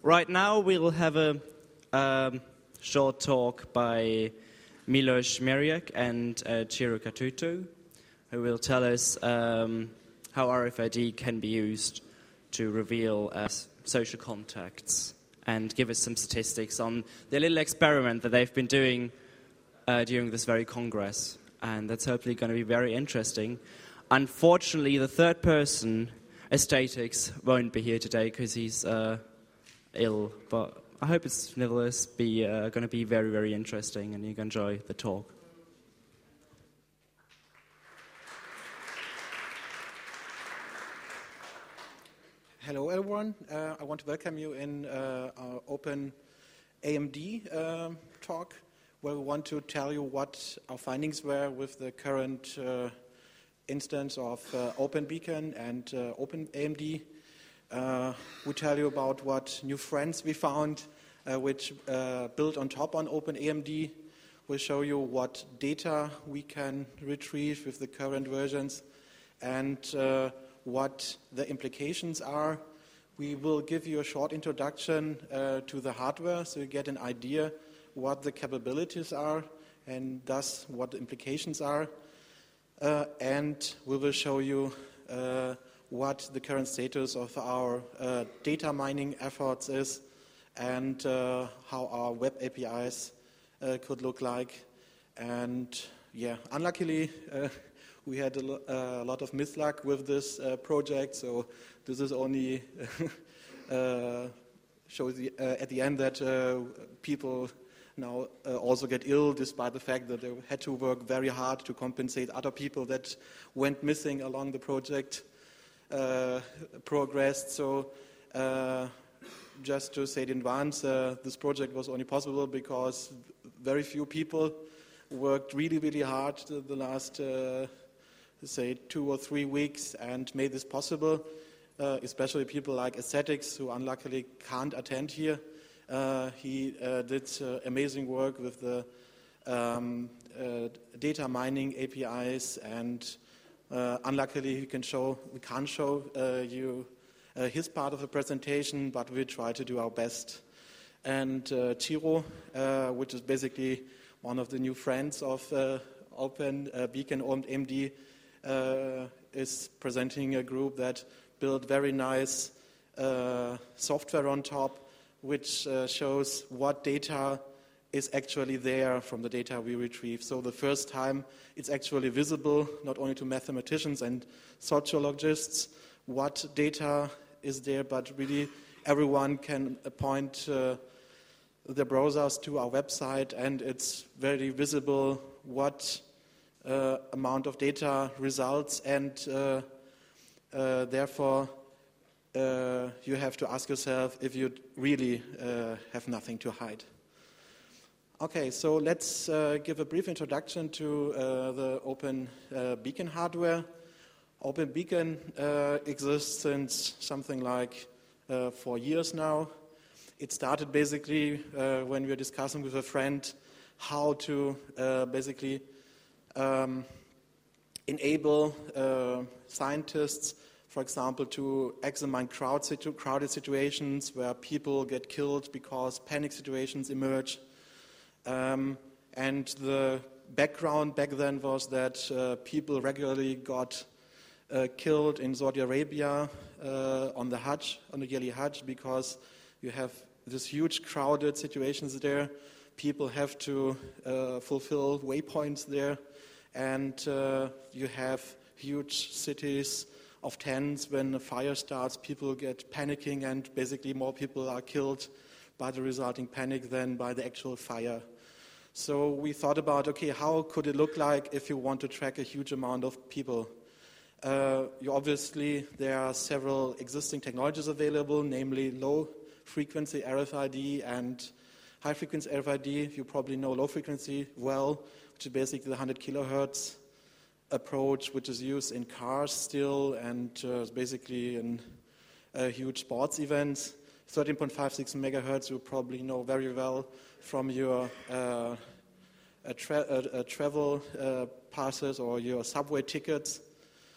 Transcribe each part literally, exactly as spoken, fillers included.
Right now we will have a um, short talk by Milos Meriak and uh, Ciro Katutu, who will tell us um, how R F I D can be used to reveal uh, social contacts and give us some statistics on the little experiment that they've been doing uh, during this very Congress. And that's hopefully going to be very interesting. Unfortunately, the third person, Aesthetics, won't be here today because he's uh, ill. But I hope it's nevertheless be uh, going to be very, very interesting and you can enjoy the talk. Hello, everyone. Uh, I want to welcome you in uh, our open A M D uh, talk, where we want to tell you what our findings were with the current uh, instance of uh, OpenBeacon and uh, OpenAMD. Uh, we tell you about what new friends we found, uh, which uh, build on top on OpenAMD. We'll show you what data we can retrieve with the current versions and uh, what the implications are. We will give you a short introduction uh, to the hardware so you get an idea what the capabilities are and thus what the implications are. Uh, and we will show you uh, what the current status of our uh, data mining efforts is and uh, how our web A P Is uh, could look like. And yeah, unluckily, uh, we had a, lo uh, a lot of misluck with this uh, project, so this is only uh, shows the, uh, at the end that uh, people now uh, also get ill, despite the fact that they had to work very hard to compensate other people that went missing along the project uh, progressed. So uh, just to say it in advance, uh, this project was only possible because very few people worked really, really hard the last, uh, say, two or three weeks and made this possible, uh, especially people like Aesthetics, who unluckily can't attend here. Uh, he uh, did uh, amazing work with the um, uh, data mining A P Is, and uh, unluckily we can show we can't show uh, you uh, his part of the presentation, but we try to do our best. And uh, Ciro, uh, which is basically one of the new friends of uh, OpenBeacon OpenAMD, uh, is presenting a group that built very nice uh, software on top, which uh, shows what data is actually there from the data we retrieve. So the first time it's actually visible, not only to mathematicians and sociologists, what data is there, but really everyone can point uh, their browsers to our website, and it's very visible what uh, amount of data results, and uh, uh, therefore Uh, you have to ask yourself if you really uh, have nothing to hide. Okay, so let's uh, give a brief introduction to uh, the OpenBeacon uh, hardware. OpenBeacon uh, exists since something like uh, four years now. It started basically uh, when we were discussing with a friend how to uh, basically um, enable uh, scientists, for example, to examine crowd situ crowded situations where people get killed because panic situations emerge. Um, and the background back then was that uh, people regularly got uh, killed in Saudi Arabia uh, on the Hajj, on the yearly Hajj, because you have this huge crowded situations there. People have to uh, fulfill waypoints there, and uh, you have huge cities of tents. When a fire starts, people get panicking, and basically more people are killed by the resulting panic than by the actual fire. So we thought about, okay, how could it look like if you want to track a huge amount of people? Uh, you obviously, there are several existing technologies available, namely low-frequency R F I D and high-frequency R F I D. You probably know low-frequency well, which is basically the one hundred kilohertz approach, which is used in cars still, and uh, basically in uh, huge sports events. thirteen point five six megahertz you probably know very well from your uh, a tra a, a travel uh, passes or your subway tickets.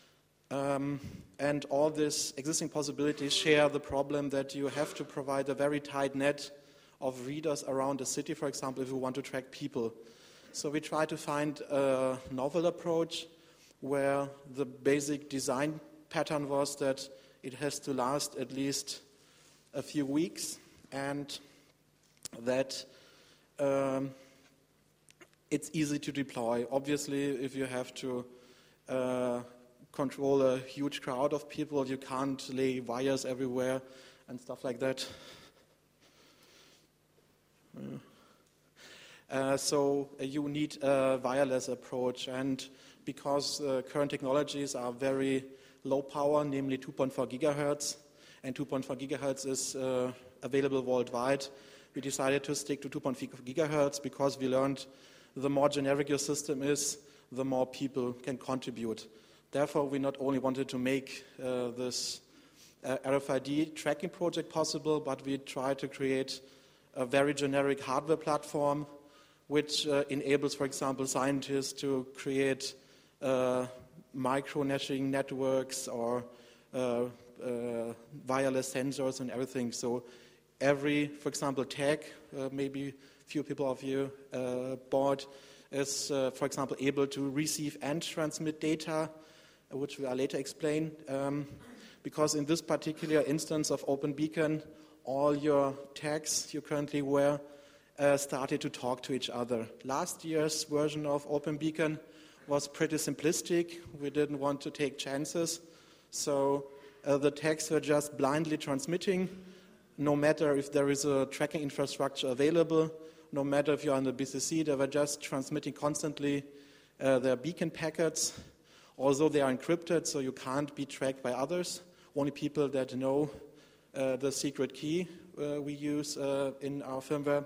Um, and all these existing possibilities share the problem that you have to provide a very tight net of readers around a city, for example, if you want to track people. So we try to find a novel approach where the basic design pattern was that it has to last at least a few weeks, and that um, it's easy to deploy. Obviously, if you have to uh, control a huge crowd of people, you can't lay wires everywhere and stuff like that. Uh, so uh, you need a wireless approach, and because uh, current technologies are very low power, namely two point four gigahertz, and two point four gigahertz is uh, available worldwide, we decided to stick to two point four gigahertz because we learned the more generic your system is, the more people can contribute. Therefore, we not only wanted to make uh, this uh, R F I D tracking project possible, but we tried to create a very generic hardware platform which uh, enables, for example, scientists to create uh, micro-nashing networks or uh, uh, wireless sensors and everything. So every, for example, tag, uh, maybe few people of you uh, bought, is, uh, for example, able to receive and transmit data, which we will later explain. Um, because in this particular instance of OpenBeacon, all your tags you currently wear uh, started to talk to each other. Last year's version of OpenBeacon was pretty simplistic. We didn't want to take chances. So uh, the tags were just blindly transmitting, no matter if there is a tracking infrastructure available, no matter if you're on the B C C, they were just transmitting constantly uh, their beacon packets. Although they are encrypted, so you can't be tracked by others, only people that know uh, the secret key uh, we use uh, in our firmware.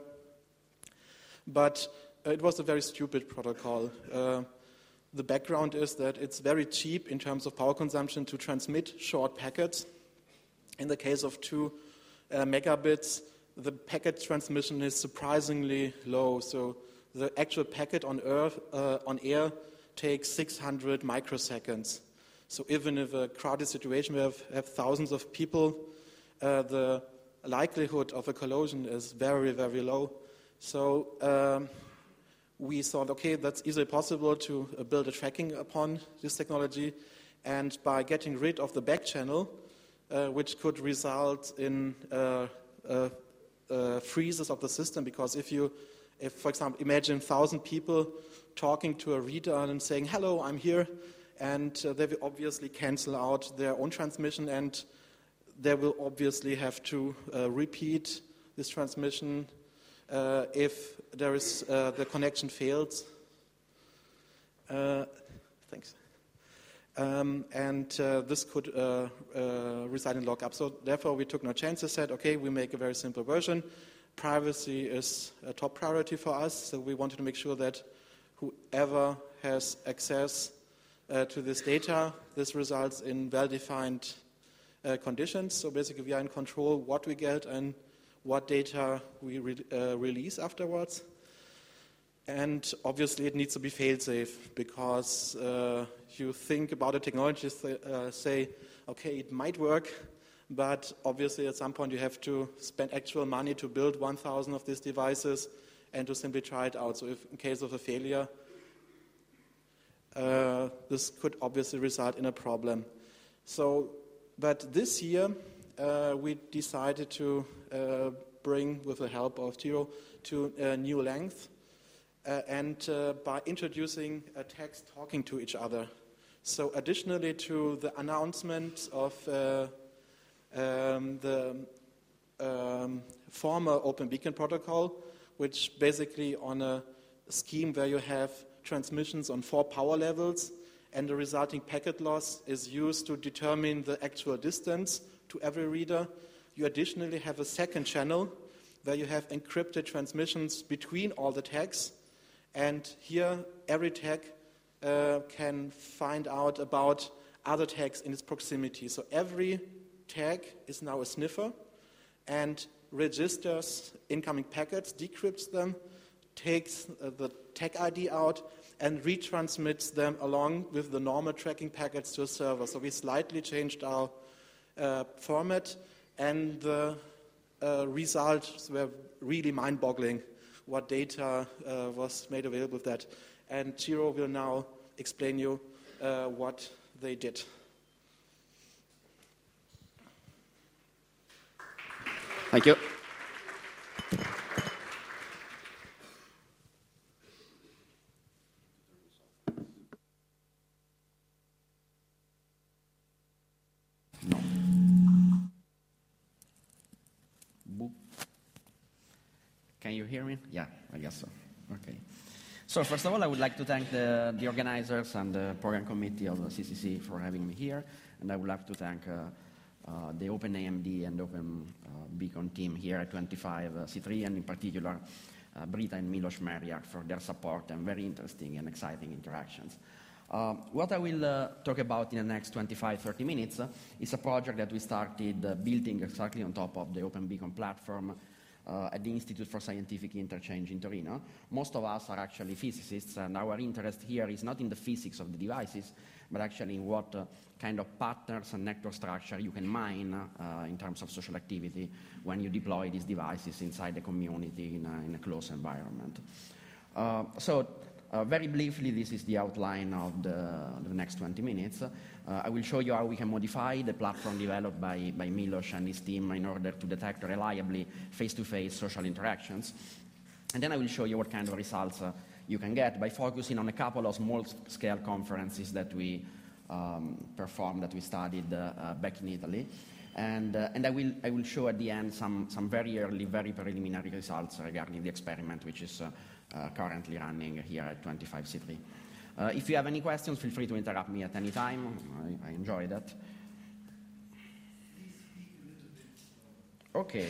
But uh, it was a very stupid protocol. Uh, the background is that it's very cheap in terms of power consumption to transmit short packets. In the case of two uh, megabits, the packet transmission is surprisingly low. So the actual packet on, earth, uh, on air takes six hundred microseconds. So even if a crowded situation where we have thousands of people, uh, the likelihood of a collision is very, very low. So um, we thought, okay, that's easily possible to uh, build a tracking upon this technology. And by getting rid of the back channel, uh, which could result in uh, uh, uh, freezes of the system, because if you, if, for example, imagine one thousand people talking to a reader and saying, hello, I'm here, and uh, they will obviously cancel out their own transmission, and they will obviously have to uh, repeat this transmission uh, if there is uh, the connection fails. Uh, thanks. Um, and uh, this could uh, uh, reside in lockup. So therefore, we took no chances, said, okay, we make a very simple version. Privacy is a top priority for us, so we wanted to make sure that whoever has access uh, to this data, this results in well-defined uh, conditions. So basically, we are in control what we get and what data we re uh, release afterwards. And obviously, it needs to be fail-safe, because uh, you think about a technology, uh, say, okay, it might work, but obviously at some point you have to spend actual money to build one thousand of these devices and to simply try it out. So if in case of a failure, uh, this could obviously result in a problem. So, but this year uh, we decided to uh, bring, with the help of Tiro, to a new length, uh, and uh, by introducing a text talking to each other. So additionally to the announcement of uh, um, the um, former OpenBeacon protocol, which basically on a scheme where you have transmissions on four power levels and the resulting packet loss is used to determine the actual distance to every reader, you additionally have a second channel where you have encrypted transmissions between all the tags, and here every tag uh, can find out about other tags in its proximity. So every tag is now a sniffer and registers incoming packets, decrypts them, takes uh, the tag I D out and retransmits them along with the normal tracking packets to a server. So we slightly changed our uh, format, and the uh, results were really mind-boggling what data uh, was made available with that. And Ciro will now explain you uh, what they did. Thank you. No. Can you hear me? Yeah, I guess so. Okay. So first of all, I would like to thank the, the organizers and the program committee of the C C C for having me here, and I would like to thank uh, uh, the OpenAMD and Open uh, Beacon team here at twenty-five C three, and in particular uh, Brita and Milos Merjak for their support and very interesting and exciting interactions. Uh, what I will uh, talk about in the next twenty-five to thirty minutes uh, is a project that we started uh, building exactly on top of the Open Beacon platform uh, at the Institute for Scientific Interchange in Torino. Most of us are actually physicists, and our interest here is not in the physics of the devices, but actually in what uh, kind of patterns and network structure you can mine uh, in terms of social activity when you deploy these devices inside the community in a, in a closed environment. Uh, so. Uh, very briefly, this is the outline of the, the next twenty minutes. Uh, I will show you how we can modify the platform developed by, by Milos and his team in order to detect reliably face-to-face social interactions. And then I will show you what kind of results uh, you can get by focusing on a couple of small-scale conferences that we um, performed, that we studied uh, uh, back in Italy. And, uh, and I, will, I will show at the end some, some very early, very preliminary results regarding the experiment, which is uh, uh, currently running here at twenty-five C three. Uh, if you have any questions, feel free to interrupt me at any time. I, I enjoy that. Okay.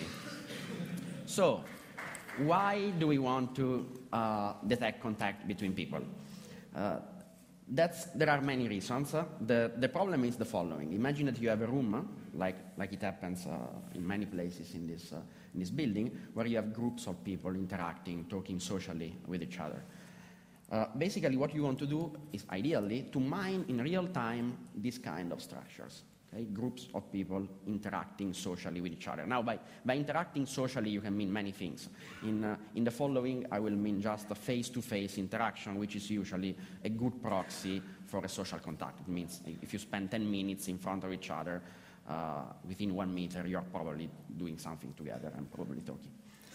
So, why do we want to uh, detect contact between people? Uh, That's, there are many reasons. Uh, the, the problem is the following. Imagine that you have a room, uh, like, like it happens uh, in many places in this, uh, in this building, where you have groups of people interacting, talking socially with each other. Uh, basically, what you want to do is, ideally, to mine in real time these kind of structures. Okay? Groups of people interacting socially with each other. Now, by, by interacting socially, you can mean many things. In, uh, in the following, I will mean just a face-to-face interaction, which is usually a good proxy for a social contact. It means if you spend ten minutes in front of each other, uh, within one meter, you're probably doing something together and probably talking.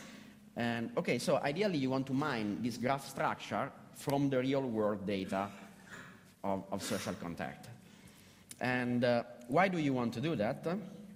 And, okay, so ideally, you want to mine this graph structure from the real-world data of, of social contact. And uh, why do you want to do that?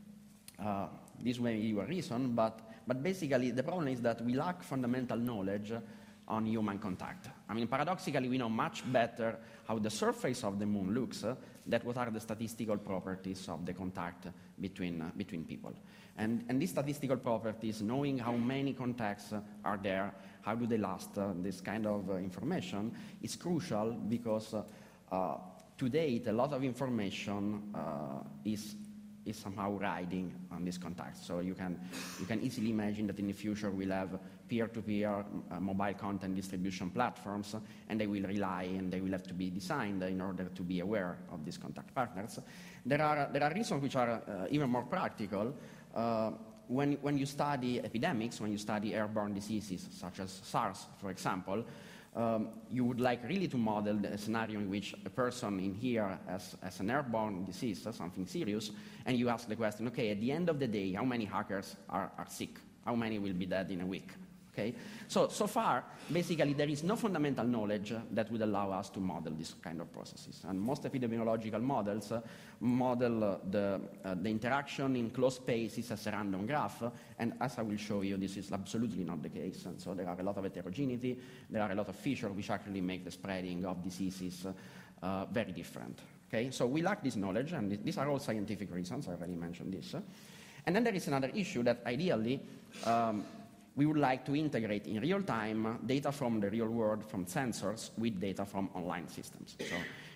Uh, this may be a reason, but, but basically the problem is that we lack fundamental knowledge on human contact. I mean, paradoxically, we know much better how the surface of the moon looks uh, than what are the statistical properties of the contact between, uh, between people. And, and these statistical properties, knowing how many contacts uh, are there, how do they last, uh, this kind of uh, information is crucial because uh, uh, to date, a lot of information uh, is, is somehow riding on these contacts. So you can, you can easily imagine that in the future we'll have peer-to-peer uh, mobile content distribution platforms, and they will rely and they will have to be designed in order to be aware of these contact partners. There are, there are reasons which are uh, even more practical. Uh, when, when you study epidemics, when you study airborne diseases such as SARS, for example, Um, you would like really to model a scenario in which a person in here has, has an airborne disease, something serious, and you ask the question, okay, at the end of the day, how many hackers are, are sick? How many will be dead in a week? Okay? So, so far, basically, there is no fundamental knowledge uh, that would allow us to model this kind of processes. And most epidemiological models uh, model uh, the, uh, the interaction in closed spaces as a random graph, uh, and as I will show you, this is absolutely not the case. And so there are a lot of heterogeneity, there are a lot of features which actually make the spreading of diseases uh, uh, very different. Okay? So we lack this knowledge, and th these are all scientific reasons, I already mentioned this. Uh. And then there is another issue that ideally, um, we would like to integrate in real time data from the real world, from sensors, with data from online systems. So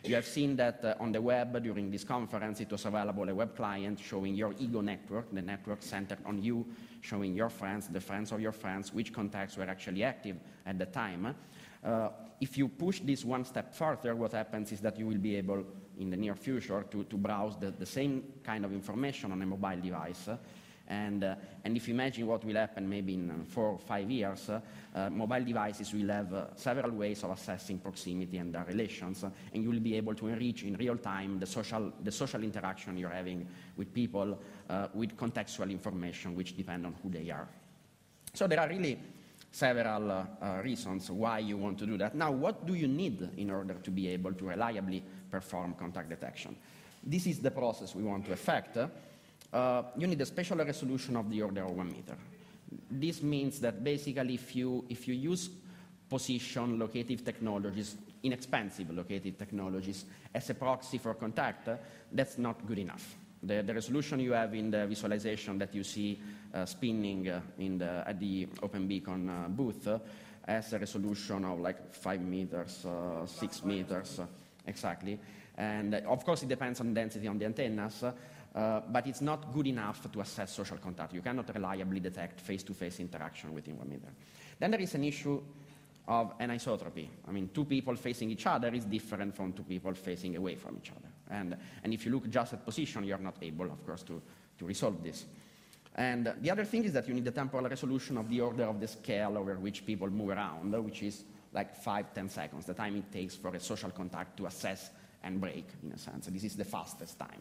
You have seen that uh, on the web during this conference, it was available a web client showing your ego network, the network centered on you, showing your friends, the friends of your friends, which contacts were actually active at the time. Uh, if you push this one step further, what happens is that you will be able, in the near future, to, to browse the, the same kind of information on a mobile device. And, uh, and if you imagine what will happen maybe in four or five years, uh, uh, mobile devices will have uh, several ways of assessing proximity and their relations, uh, and you will be able to enrich in real time the social, the social interaction you're having with people uh, with contextual information which depend on who they are. So there are really several uh, uh, reasons why you want to do that. Now, what do you need in order to be able to reliably perform contact detection? This is the process we want to effect. Uh, you need a spatial resolution of the order of one meter. This means that basically if you, if you use position locative technologies, inexpensive locative technologies, as a proxy for contact, uh, that's not good enough. The, the resolution you have in the visualization that you see uh, spinning uh, in the, at the OpenBeacon uh, booth uh, has a resolution of like five meters, uh, six meters, uh, exactly. And uh, of course it depends on density on the antennas, uh, uh, but it's not good enough to assess social contact. You cannot reliably detect face-to-face interaction within one meter. Then there is an issue of anisotropy. I mean, two people facing each other is different from two people facing away from each other. And, and if you look just at position, you're not able, of course, to, to resolve this. And the other thing is that you need the temporal resolution of the order of the scale over which people move around, which is like five, ten seconds, the time it takes for a social contact to assess and break, in a sense. This is the fastest time.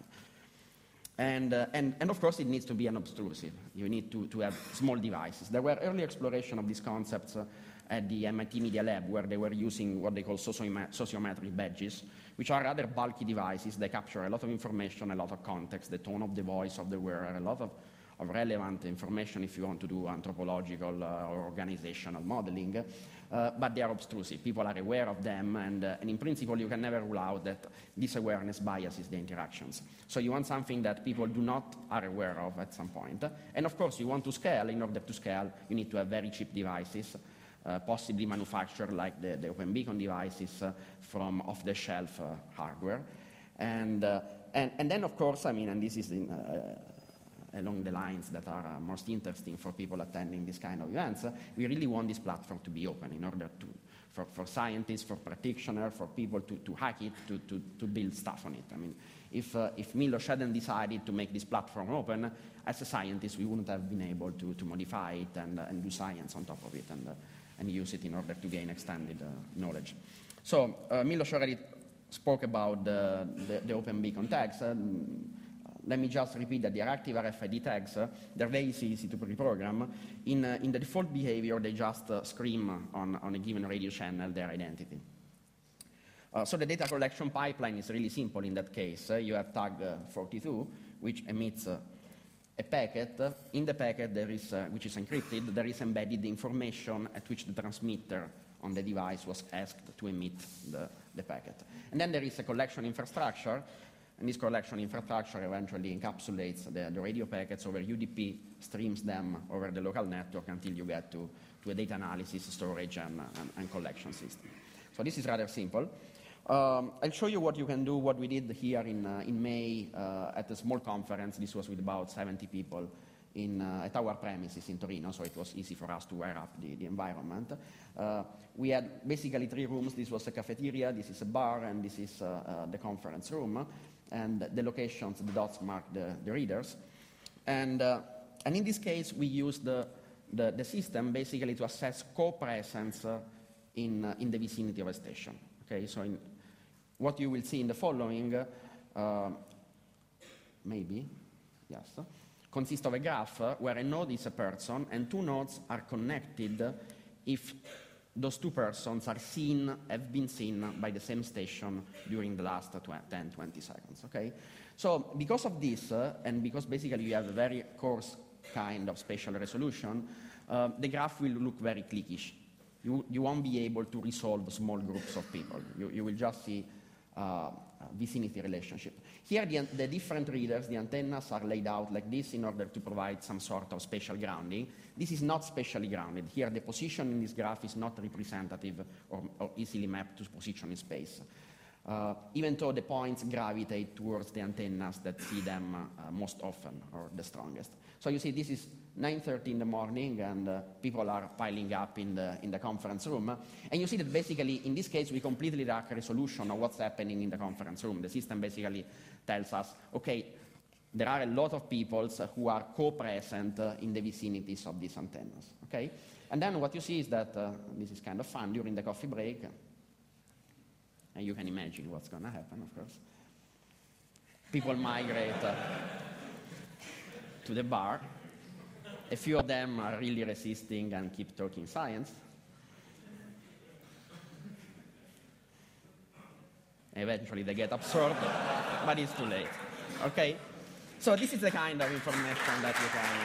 And, uh, and, and of course, it needs to be unobtrusive. You need to, to have small devices. There were early exploration of these concepts uh, at the M I T Media Lab, where they were using what they call sociometric badges, which are rather bulky devices. They capture a lot of information, a lot of context, the tone of the voice of the wearer, a lot of, of relevant information if you want to do anthropological uh, or organizational modeling. Uh, but they are obtrusive. People are aware of them, and, uh, and in principle, you can never rule out that this awareness biases the interactions. So you want something that people do not are aware of at some point. And of course, you want to scale. In order to scale, you need to have very cheap devices, Uh, possibly manufactured like the, the OpenBeacon devices uh, from off-the-shelf uh, hardware. And, uh, and, and then, of course, I mean, and this is in, uh, along the lines that are uh, most interesting for people attending this kind of events, uh, we really want this platform to be open in order to, for, for scientists, for practitioners, for people to, to hack it, to, to, to build stuff on it. I mean, if, uh, if Milos hadn't decided to make this platform open, as a scientist, we wouldn't have been able to, to modify it and, uh, and do science on top of it. And, uh, and use it in order to gain extended uh, knowledge. So uh, Milos already spoke about the, the, the OpenBeacon tags. Uh, let me just repeat that the active R F I D tags, uh, they're very easy, easy to reprogram. In, uh, in the default behavior, they just uh, scream on, on a given radio channel their identity. Uh, so the data collection pipeline is really simple in that case. Uh, you have tag uh, forty-two, which emits uh, a packet. In the packet, there is, uh, which is encrypted, there is embedded the information at which the transmitter on the device was asked to emit the, the packet. And then there is a collection infrastructure, and this collection infrastructure eventually encapsulates the, the radio packets over U D P, streams them over the local network until you get to, to a data analysis, storage, and, and, and collection system. So this is rather simple. Um, I'll show you what you can do, what we did here in, uh, in May uh, at a small conference. This was with about seventy people in, uh, at our premises in Torino, so it was easy for us to wire up the, the environment. Uh, we had basically three rooms. This was a cafeteria, this is a bar, and this is uh, uh, the conference room. And the locations, the dots mark the, the readers. And, uh, and in this case, we used the, the, the system basically to assess co-presence uh, in, uh, in the vicinity of a station. Okay, so in, what you will see in the following, uh, maybe, yes, consists of a graph where a node is a person and two nodes are connected if those two persons are seen, have been seen by the same station during the last ten, twenty seconds, okay? So because of this, uh, and because basically you have a very coarse kind of spatial resolution, uh, the graph will look very clickish. You, you won't be able to resolve small groups of people. You, you will just see uh, vicinity relationship. Here, the, the different readers, the antennas are laid out like this in order to provide some sort of spatial grounding. This is not spatially grounded. Here, the position in this graph is not representative or, or easily mapped to position in space. uh, even though the points gravitate towards the antennas that see them uh, most often or the strongest. So you see, this is nine thirty in the morning, and uh, people are piling up in the, in the conference room. And you see that basically, in this case, we completely lack a resolution of what's happening in the conference room. The system basically tells us, okay, there are a lot of people who are co-present uh, in the vicinities of these antennas, okay? And then what you see is that, uh, this is kind of fun, during the coffee break, and you can imagine what's going to happen, of course. People migrate uh, to the bar. A few of them are really resisting and keep talking science. Eventually they get absorbed, but it's too late, okay? So this is the kind of information that you can...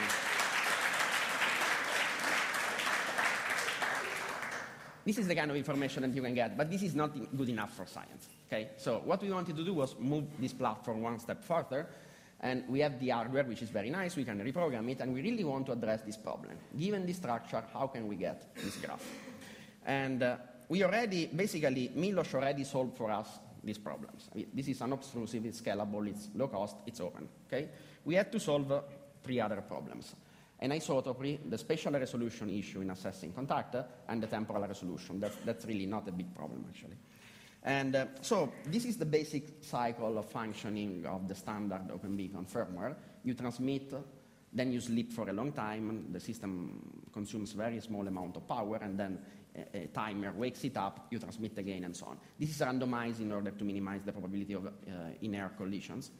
This is the kind of information that you can get, but this is not good enough for science, okay? So what we wanted to do was move this platform one step further, and we have the hardware, which is very nice, we can reprogram it, and we really want to address this problem. Given this structure, how can we get this graph? And uh, we already, basically, Milos already solved for us these problems. I mean, this is unobtrusive, it's scalable, it's low cost, it's open, okay? We had to solve uh, three other problems. Anisotropy, the spatial resolution issue in assessing contact, uh, and the temporal resolution. That's, that's really not a big problem, actually. And uh, so this is the basic cycle of functioning of the standard OpenBeacon firmware. You transmit, then you sleep for a long time, the system consumes very small amount of power, and then a, a timer wakes it up, you transmit again, and so on. This is randomized in order to minimize the probability of uh, in-air collisions.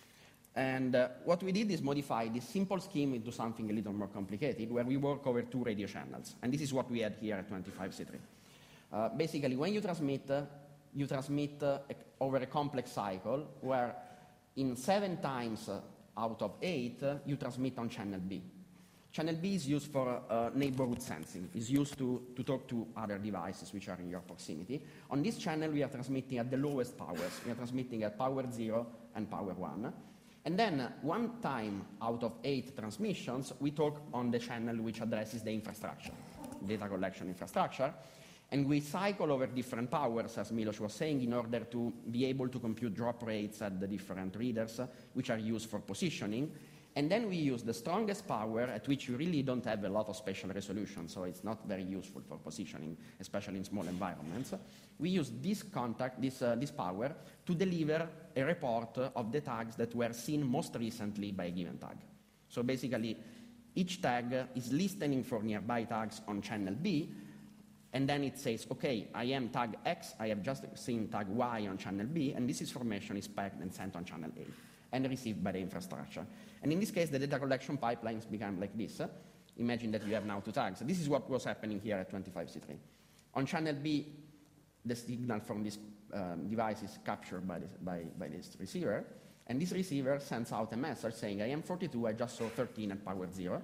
And uh, what we did is modify this simple scheme into something a little more complicated, where we work over two radio channels. And this is what we had here at twenty-five C three. Uh, basically, when you transmit, uh, you transmit uh, over a complex cycle, where in seven times uh, out of eight, uh, you transmit on channel B. Channel B is used for uh, neighborhood sensing. It's used to, to talk to other devices which are in your proximity. On this channel, we are transmitting at the lowest powers. We are transmitting at power zero and power one. And then uh, one time out of eight transmissions, we talk on the channel which addresses the infrastructure, data collection infrastructure. And we cycle over different powers, as Milos was saying, in order to be able to compute drop rates at the different readers, uh, which are used for positioning. And then we use the strongest power, at which you really don't have a lot of spatial resolution, so it's not very useful for positioning, especially in small environments. We use this contact, this, uh, this power, to deliver a report of the tags that were seen most recently by a given tag. So basically, each tag is listening for nearby tags on channel B, and then it says, okay, I am tag X, I have just seen tag Y on channel B, and this information is packed and sent on channel A, and received by the infrastructure. And in this case, the data collection pipelines become like this. Imagine that you have now two tags. This is what was happening here at twenty-five C three. On channel B, the signal from this um, device is captured by this, by, by this receiver, and this receiver sends out a message saying, I am forty-two, I just saw thirteen at power zero.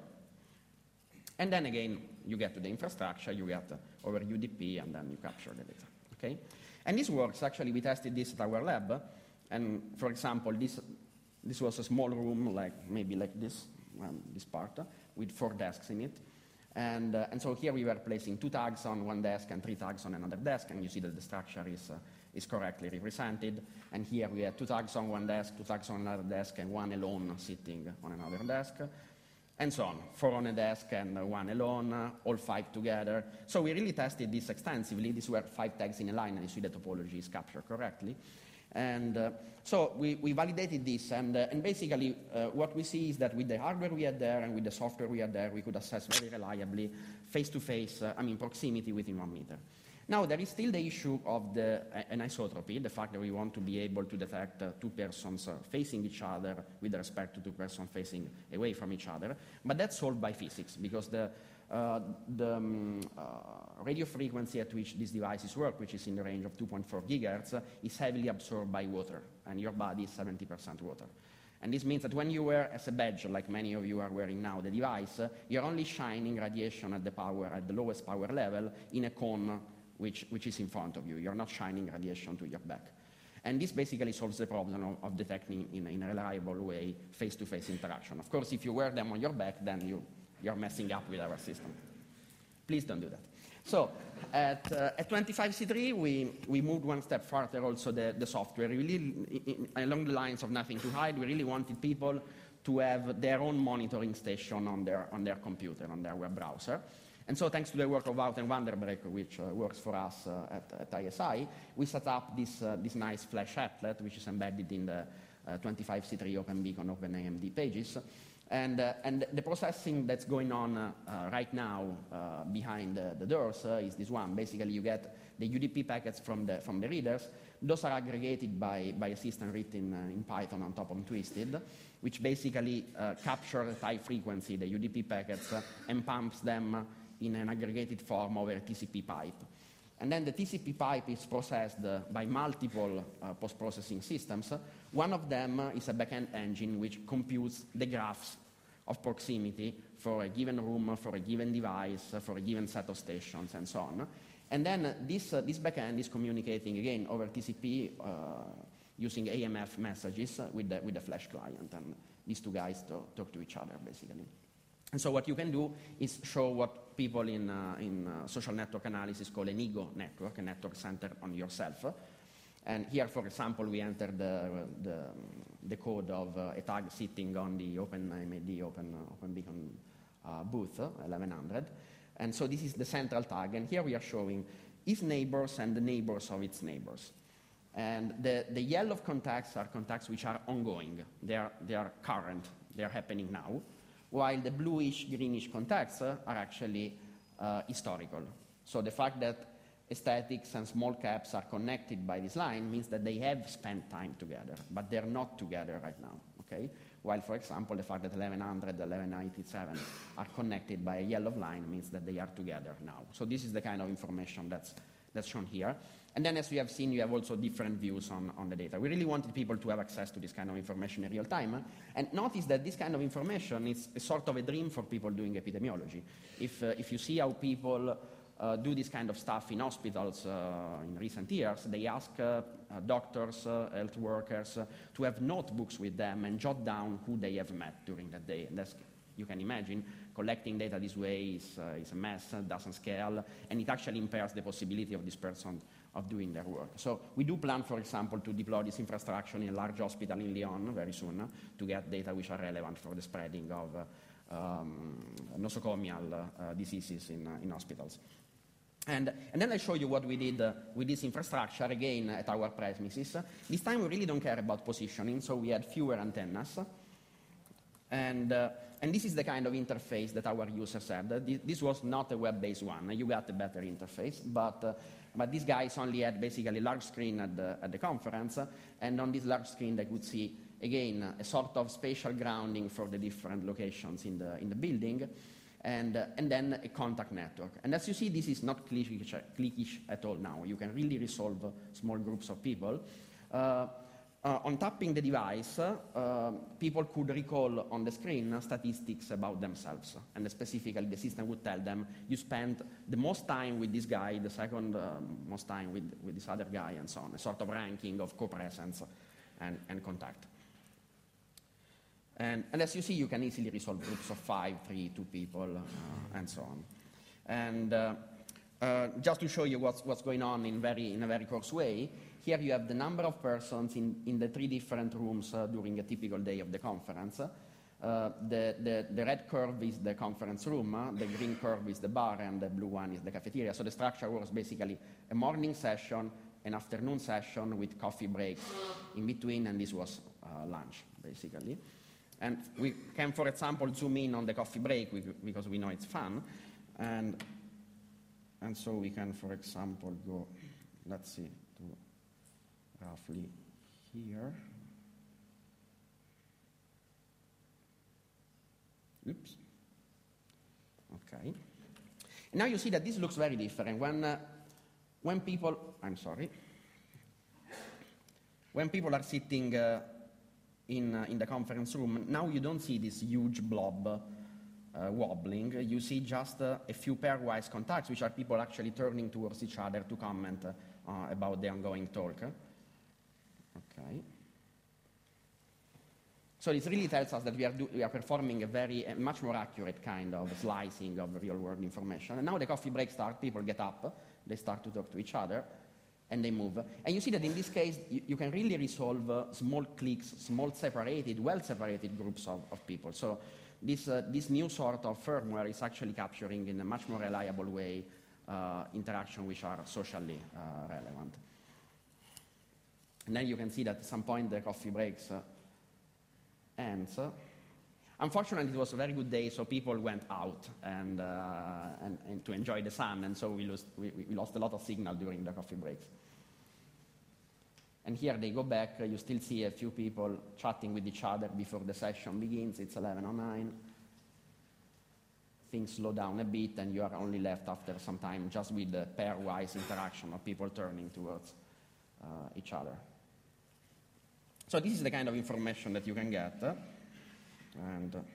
And then again, you get to the infrastructure, you get uh, over U D P, and then you capture the data, okay? And this works. Actually, we tested this at our lab, and for example, this This was a small room, like maybe like this, um, this part, uh, with four desks in it. And, uh, and so here we were placing two tags on one desk and three tags on another desk, and you see that the structure is, uh, is correctly represented. And here we had two tags on one desk, two tags on another desk, and one alone sitting on another desk, and so on. Four on a desk and uh, one alone, uh, all five together. So we really tested this extensively. These were five tags in a line, and you see the topology is captured correctly. And uh, so we, we validated this, and, uh, and basically uh, what we see is that with the hardware we had there and with the software we had there, we could assess very reliably face-to-face, uh, I mean proximity within one meter. Now there is still the issue of the uh, anisotropy, the fact that we want to be able to detect uh, two persons uh, facing each other with respect to two persons facing away from each other, but that's solved by physics, because the Uh, the um, uh, radio frequency at which these devices work, which is in the range of two point four gigahertz, uh, is heavily absorbed by water, and your body is seventy percent water. And this means that when you wear as a badge, like many of you are wearing now, the device, uh, you're only shining radiation at the power, at the lowest power level, in a cone which, which is in front of you. You're not shining radiation to your back. And this basically solves the problem of, of detecting in, in a reliable way face-to-face interaction. Of course, if you wear them on your back, then you you're messing up with our system. Please don't do that. So at, uh, at twenty-five C three, we, we moved one step further also the, the software. Really, in, in, along the lines of nothing to hide, we really wanted people to have their own monitoring station on their, on their computer, on their web browser. And so thanks to the work of Wout and Vanderbreek, which uh, works for us uh, at, at I S I, we set up this, uh, this nice Flash applet, which is embedded in the uh, twenty-five C three OpenBeacon, OpenAMD pages. And, uh, and the processing that's going on uh, uh, right now uh, behind the, the doors uh, is this one. Basically, you get the U D P packets from the, from the readers. Those are aggregated by, by a system written uh, in Python on top of Twisted, which basically uh, captures at high frequency the U D P packets uh, and pumps them in an aggregated form over a T C P pipe. And then the T C P pipe is processed uh, by multiple uh, post-processing systems. One of them uh, is a backend engine which computes the graphs of proximity for a given room, for a given device, uh, for a given set of stations, and so on. And then uh, this, uh, this backend is communicating, again, over T C P uh, using A M F messages uh, with, the, with the Flash client. And these two guys talk, talk to each other, basically. And so what you can do is show what people in, uh, in uh, social network analysis call an ego network, a network centered on yourself. And here, for example, we enter the, the, the code of uh, a tag sitting on the OpenAMD, Open, uh, OpenBeacon uh, booth, uh, eleven hundred. And so this is the central tag. And here we are showing its neighbors and the neighbors of its neighbors. And the, the yellow contacts are contacts which are ongoing. They are, they are current. They are happening now. While the bluish, greenish contacts uh, are actually uh, historical. So the fact that aesthetics and small caps are connected by this line means that they have spent time together, but they're not together right now, okay? While, for example, the fact that eleven hundred, eleven ninety-seven are connected by a yellow line means that they are together now. So this is the kind of information that's, that's shown here. And then, as we have seen, you have also different views on, on the data. We really wanted people to have access to this kind of information in real time. And notice that this kind of information is a sort of a dream for people doing epidemiology. If, uh, if you see how people uh, do this kind of stuff in hospitals uh, in recent years, they ask uh, uh, doctors, uh, health workers uh, to have notebooks with them and jot down who they have met during that day. And that's, you can imagine, collecting data this way is, uh, is a mess, uh, doesn't scale, and it actually impairs the possibility of this person of doing their work. So we do plan, for example, to deploy this infrastructure in a large hospital in Lyon very soon uh, to get data which are relevant for the spreading of uh, um, nosocomial uh, diseases in, uh, in hospitals. And, and then I show you what we did uh, with this infrastructure, again, at our premises. This time we really don't care about positioning, so we had fewer antennas. And, uh, and this is the kind of interface that our users had. This, this was not a web-based one. You got a better interface, but uh, But these guys only had basically a large screen at the, at the conference, and on this large screen they could see, again, a sort of spatial grounding for the different locations in the, in the building, and, uh, and then a contact network. And as you see, this is not clickish, clickish at all now. You can really resolve uh, small groups of people. Uh, Uh, on tapping the device, uh, people could recall on the screen uh, statistics about themselves. And specifically, the system would tell them, you spent the most time with this guy, the second uh, most time with, with this other guy, and so on. A sort of ranking of co-presence and, and contact. And, and as you see, you can easily resolve groups of five, three, two people, uh, and so on. And uh, uh, just to show you what's, what's going on in, very, in a very coarse way, here you have the number of persons in, in the three different rooms uh, during a typical day of the conference. Uh, the, the, the red curve is the conference room, uh, the green curve is the bar, and the blue one is the cafeteria. So the structure was basically a morning session, an afternoon session with coffee breaks in between, and this was uh, lunch, basically. And we can, for example, zoom in on the coffee break because we know it's fun. And, and so we can, for example, go, let's see, to roughly here. Oops. Okay. And now you see that this looks very different. When, uh, when people, I'm sorry, when people are sitting uh, in, uh, in the conference room, now you don't see this huge blob uh, wobbling. You see just uh, a few pairwise contacts, which are people actually turning towards each other to comment uh, uh, about the ongoing talk. Okay. So this really tells us that we are, do, we are performing a very, a much more accurate kind of slicing of real-world information. And now the coffee break starts, people get up, they start to talk to each other, and they move. And you see that in this case, you, you can really resolve uh, small cliques, small separated, well-separated groups of, of people. So this, uh, this new sort of firmware is actually capturing in a much more reliable way uh, interaction which are socially uh, relevant. And then you can see that at some point the coffee breaks uh, ends. Unfortunately, it was a very good day, so people went out and, uh, and, and to enjoy the sun, and so we lost, we, we lost a lot of signal during the coffee breaks. And here they go back. Uh, you still see a few people chatting with each other before the session begins. It's eleven oh nine. Things slow down a bit, and you are only left after some time just with the pairwise interaction of people turning towards uh, each other. So this is the kind of information that you can get. Uh, and, uh,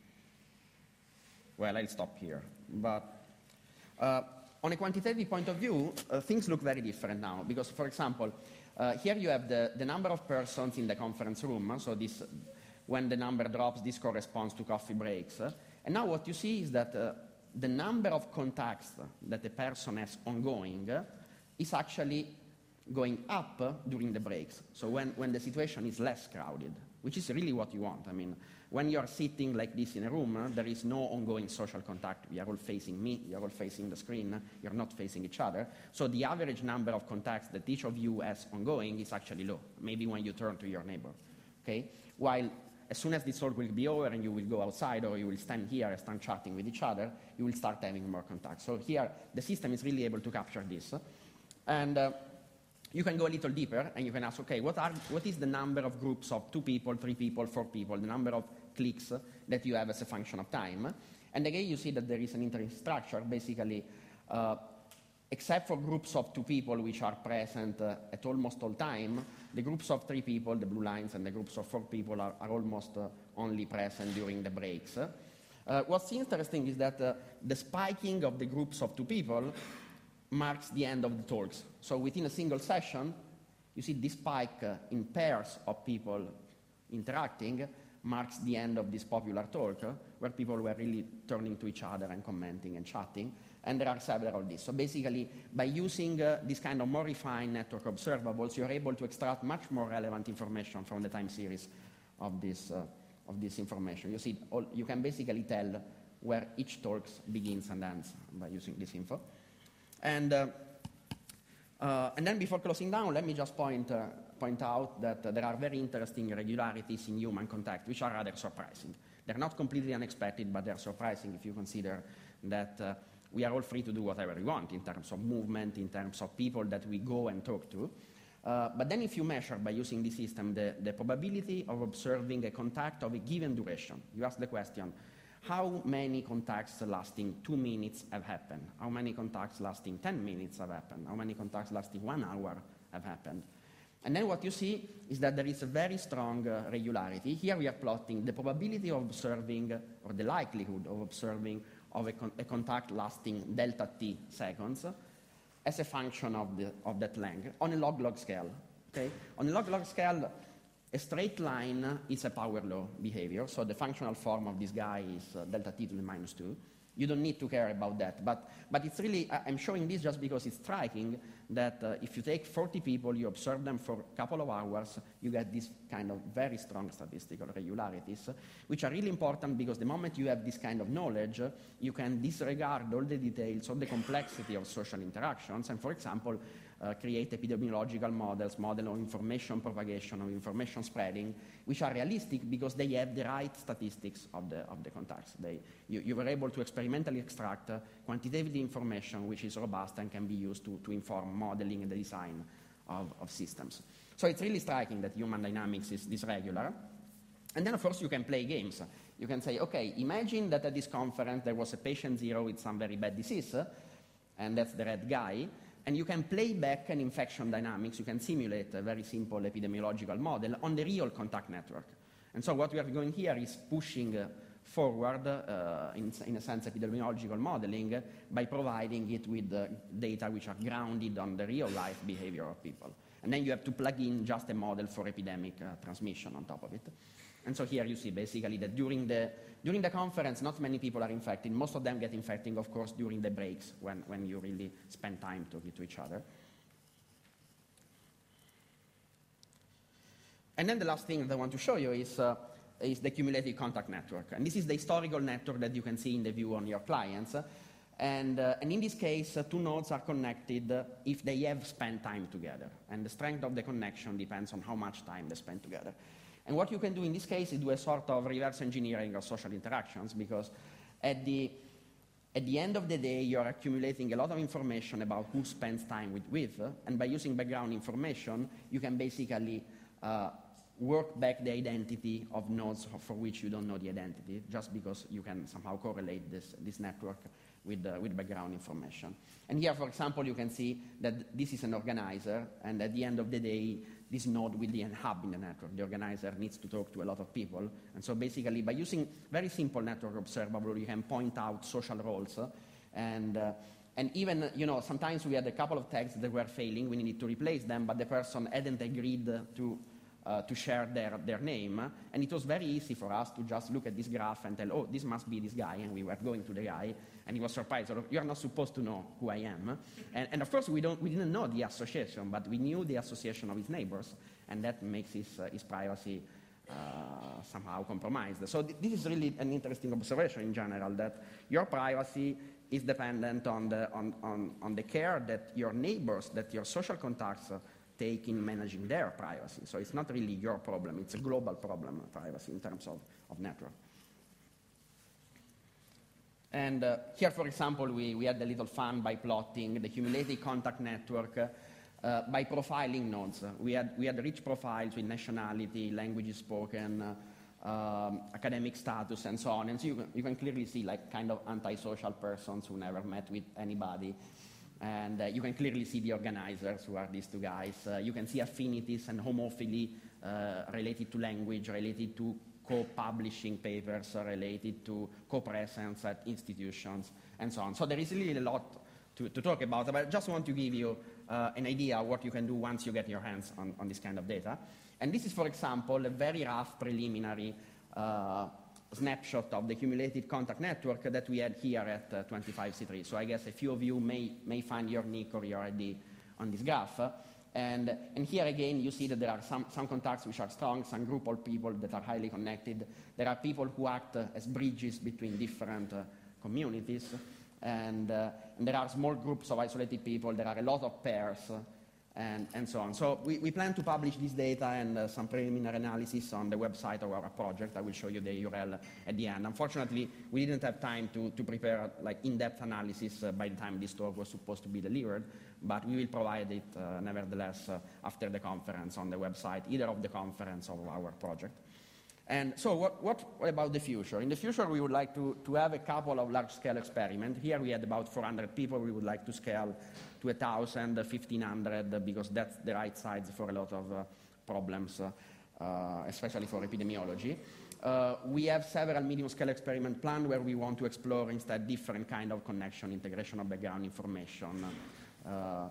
well, I'll stop here. But uh, on a quantitative point of view, uh, things look very different now. Because, for example, uh, here you have the, the number of persons in the conference room. So this, when the number drops, this corresponds to coffee breaks. Uh, and now what you see is that uh, the number of contacts that a person has ongoing uh, is actually going up uh, during the breaks. So when, when the situation is less crowded, which is really what you want. I mean, when you're sitting like this in a room, uh, there is no ongoing social contact. We are all facing me, you're all facing the screen, you're not facing each other. So the average number of contacts that each of you has ongoing is actually low, maybe when you turn to your neighbor, okay? While as soon as this talk will be over and you will go outside or you will stand here and start chatting with each other, you will start having more contacts. So here, the system is really able to capture this. And uh, you can go a little deeper and you can ask, okay, what, are, what is the number of groups of two people, three people, four people, the number of clicks that you have as a function of time? And again, you see that there is an interesting structure. Basically, uh, except for groups of two people which are present uh, at almost all time, the groups of three people, the blue lines, and the groups of four people are, are almost uh, only present during the breaks. Uh, what's interesting is that uh, the spiking of the groups of two people marks the end of the talks. So within a single session, you see this spike uh, in pairs of people interacting marks the end of this popular talk, uh, where people were really turning to each other and commenting and chatting. And there are several of these. So basically, by using uh, this kind of more refined network observables, you're able to extract much more relevant information from the time series of this, uh, of this information. You see, all, you can basically tell where each talk begins and ends by using this info. And, uh, uh, and then before closing down, let me just point, uh, point out that uh, there are very interesting irregularities in human contact, which are rather surprising. They're not completely unexpected, but they're surprising if you consider that uh, we are all free to do whatever we want in terms of movement, in terms of people that we go and talk to. Uh, but then if you measure by using this system the, the probability of observing a contact of a given duration, you ask the question, how many contacts lasting two minutes have happened? How many contacts lasting ten minutes have happened? How many contacts lasting one hour have happened? And then what you see is that there is a very strong uh, regularity. Here we are plotting the probability of observing, uh, or the likelihood of observing of a, con a contact lasting delta t seconds uh, as a function of, the, of that length on a log-log scale. Okay? On a log-log scale, a straight line is a power law behavior, so the functional form of this guy is uh, delta t to the minus two. You don't need to care about that, but, but it's really, I'm showing this just because it's striking that uh, if you take forty people, you observe them for a couple of hours, you get this kind of very strong statistical regularities, which are really important because the moment you have this kind of knowledge, you can disregard all the details of the complexity of social interactions, and for example, Uh, create epidemiological models, model of information propagation, of information spreading, which are realistic because they have the right statistics of the, of the contacts. They, you, you were able to experimentally extract uh, quantitative information which is robust and can be used to, to inform modeling and the design of, of systems. So it's really striking that human dynamics is dysregular. And then, of course, you can play games. You can say, okay, imagine that at this conference there was a patient zero with some very bad disease, uh, and that's the red guy. And you can play back an infection dynamics. You can simulate a very simple epidemiological model on the real contact network. And so what we are doing here is pushing uh, forward, uh, in, in a sense, epidemiological modeling uh, by providing it with uh, data which are grounded on the real-life behavior of people. And then you have to plug in just a model for epidemic uh, transmission on top of it. And so here you see basically that during the, during the conference, not many people are infected. Most of them get infected, of course, during the breaks when, when you really spend time talking to each other. And then the last thing that I want to show you is, uh, is the cumulative contact network. And this is the historical network that you can see in the view on your clients. And, uh, and in this case, uh, two nodes are connected uh, if they have spent time together. And the strength of the connection depends on how much time they spend together. And what you can do in this case is do a sort of reverse engineering of social interactions, because at the, at the end of the day, you're accumulating a lot of information about who spends time with, with uh, and by using background information, you can basically uh, work back the identity of nodes for which you don't know the identity, just because you can somehow correlate this, this network with, uh, with background information. And here, for example, you can see that this is an organizer, and at the end of the day, this node will be a hub in the network. The organizer needs to talk to a lot of people. And so basically, by using very simple network observable, you can point out social roles. Uh, and, uh, and even, you know, sometimes we had a couple of tags that were failing. We needed to replace them, but the person hadn't agreed to Uh, to share their, their name, and it was very easy for us to just look at this graph and tell, oh, this must be this guy, and we were going to the guy, and he was surprised, oh, you're not supposed to know who I am. And, and of course, we, don't, we didn't know the association, but we knew the association of his neighbors, and that makes his, uh, his privacy uh, somehow compromised. So th this is really an interesting observation in general, that your privacy is dependent on the, on, on, on the care that your neighbors, that your social contacts uh, take in managing their privacy. So it's not really your problem, it's a global problem, privacy, in terms of, of network. And uh, here, for example, we, we had a little fun by plotting the cumulative contact network uh, by profiling nodes. We had, we had rich profiles with nationality, languages spoken, uh, um, academic status, and so on. And so you can, you can clearly see like kind of antisocial persons who never met with anybody. And uh, you can clearly see the organizers, who are these two guys. Uh, you can see affinities and homophily uh, related to language, related to co-publishing papers, uh, related to co-presence at institutions, and so on. So there is really a lot to, to talk about, but I just want to give you uh, an idea of what you can do once you get your hands on, on this kind of data. And this is, for example, a very rough preliminary uh, snapshot of the cumulative contact network that we had here at uh, twenty-five C three. So I guess a few of you may, may find your nick or your I D on this graph. And, and here again, you see that there are some, some contacts which are strong, some group of people that are highly connected. There are people who act uh, as bridges between different uh, communities. And, uh, and there are small groups of isolated people. There are a lot of pairs. Uh, And, and so on. So we, we plan to publish this data and uh, some preliminary analysis on the website of our project. I will show you the U R L at the end. Unfortunately, we didn't have time to, to prepare like in-depth analysis uh, by the time this talk was supposed to be delivered, but we will provide it uh, nevertheless uh, after the conference on the website, either of the conference or our project. And so what, what, what about the future? In the future, we would like to, to have a couple of large-scale experiments. Here we had about four hundred people. We would like to scale to one thousand, fifteen hundred, because that's the right size for a lot of uh, problems, uh, uh, especially for epidemiology. Uh, we have several medium-scale experiments planned where we want to explore instead different kind of connection, integration of background information. Uh,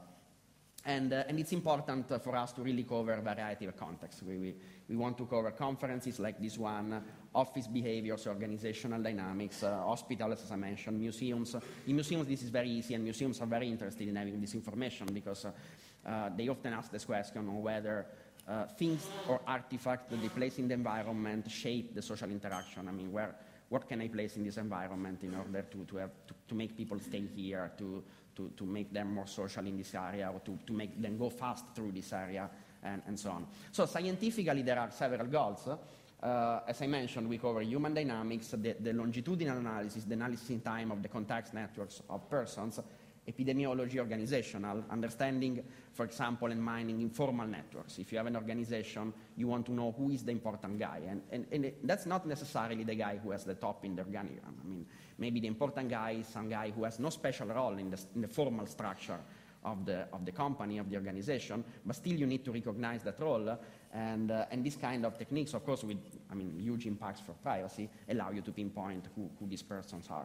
And, uh, and it's important uh, for us to really cover a variety of contexts. We, we, we want to cover conferences like this one, uh, office behaviors, organizational dynamics, uh, hospitals, as I mentioned, museums. In museums, this is very easy, and museums are very interested in having this information because uh, uh, they often ask this question on whether uh, things or artifacts that they place in the environment shape the social interaction. I mean, where, what can I place in this environment in order to, to, have, to, to make people stay here, to, To, to make them more social in this area, or to, to make them go fast through this area, and, and so on. So scientifically, there are several goals. Uh, as I mentioned, we cover human dynamics, the, the longitudinal analysis, the analysis in time of the context networks of persons, epidemiology, organizational, understanding, for example, and mining informal networks. If you have an organization, you want to know who is the important guy. And, and, and it, that's not necessarily the guy who has the top in the organigram. I mean, maybe the important guy is some guy who has no special role in the, in the formal structure of the, of the company, of the organization, but still you need to recognize that role. And, uh, and this kind of techniques, of course, with I mean, huge impacts for privacy, allow you to pinpoint who, who these persons are.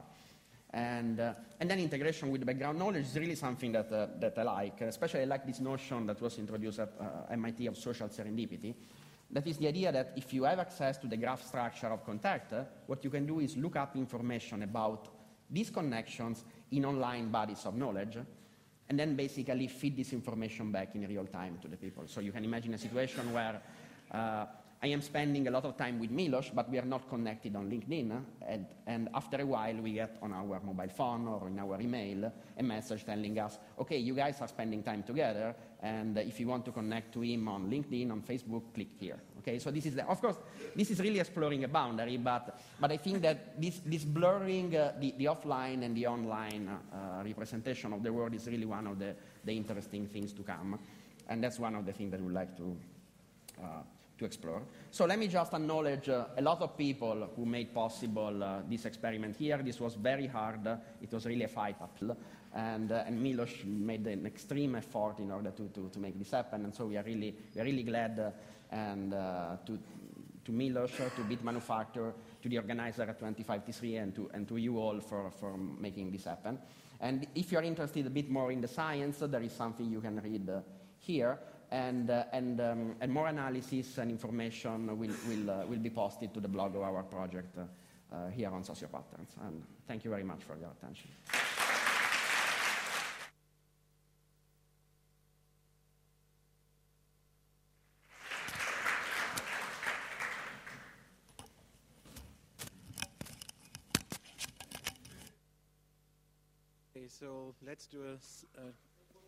And, uh, and then integration with background knowledge is really something that, uh, that I like, especially I like this notion that was introduced at uh, M I T of social serendipity. That is the idea that if you have access to the graph structure of contact, uh, what you can do is look up information about these connections in online bodies of knowledge, and then basically feed this information back in real time to the people. So you can imagine a situation where uh, I am spending a lot of time with Milos, but we are not connected on LinkedIn, and, and after a while we get on our mobile phone or in our email a message telling us, okay, you guys are spending time together, and if you want to connect to him on LinkedIn, on Facebook, click here. Okay, so this is, the, of course, this is really exploring a boundary, but, but I think that this, this blurring uh, the, the offline and the online uh, representation of the world is really one of the, the interesting things to come, and that's one of the things that we'd like to uh, to explore. So let me just acknowledge uh, a lot of people who made possible uh, this experiment here. This was very hard. Uh, it was really a fight uphill. And, uh, and Milos made an extreme effort in order to, to, to make this happen. And so we are really, we are really glad uh, and, uh, to, to Milos, uh, to Bit Manufacturer, to the organizer at twenty-five T three, and to, and to you all for, for making this happen. And if you're interested a bit more in the science, uh, there is something you can read uh, here. And, uh, and, um, and more analysis and information will, will, uh, will be posted to the blog of our project uh, uh, here on Sociopatterns. And thank you very much for your attention. Okay, so let's do a... Uh,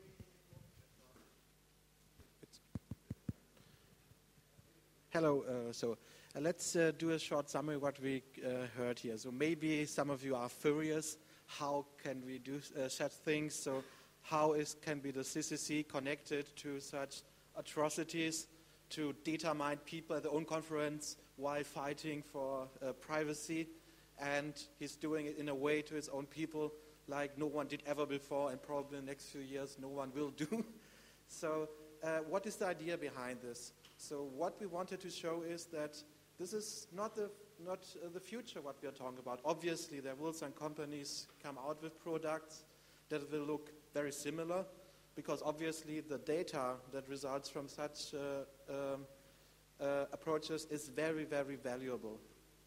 Hello, uh, so uh, let's uh, do a short summary of what we uh, heard here. So maybe some of you are curious, how can we do uh, such things? So how is, can be the C C C connected to such atrocities, to data mine people at their own conference while fighting for uh, privacy? And he's doing it in a way to his own people like no one did ever before, and probably in the next few years no one will do. So uh, what is the idea behind this? So what we wanted to show is that this is not the not uh, the future what we are talking about. Obviously, there will some companies come out with products that will look very similar, because obviously the data that results from such uh, um, uh, approaches is very, very valuable.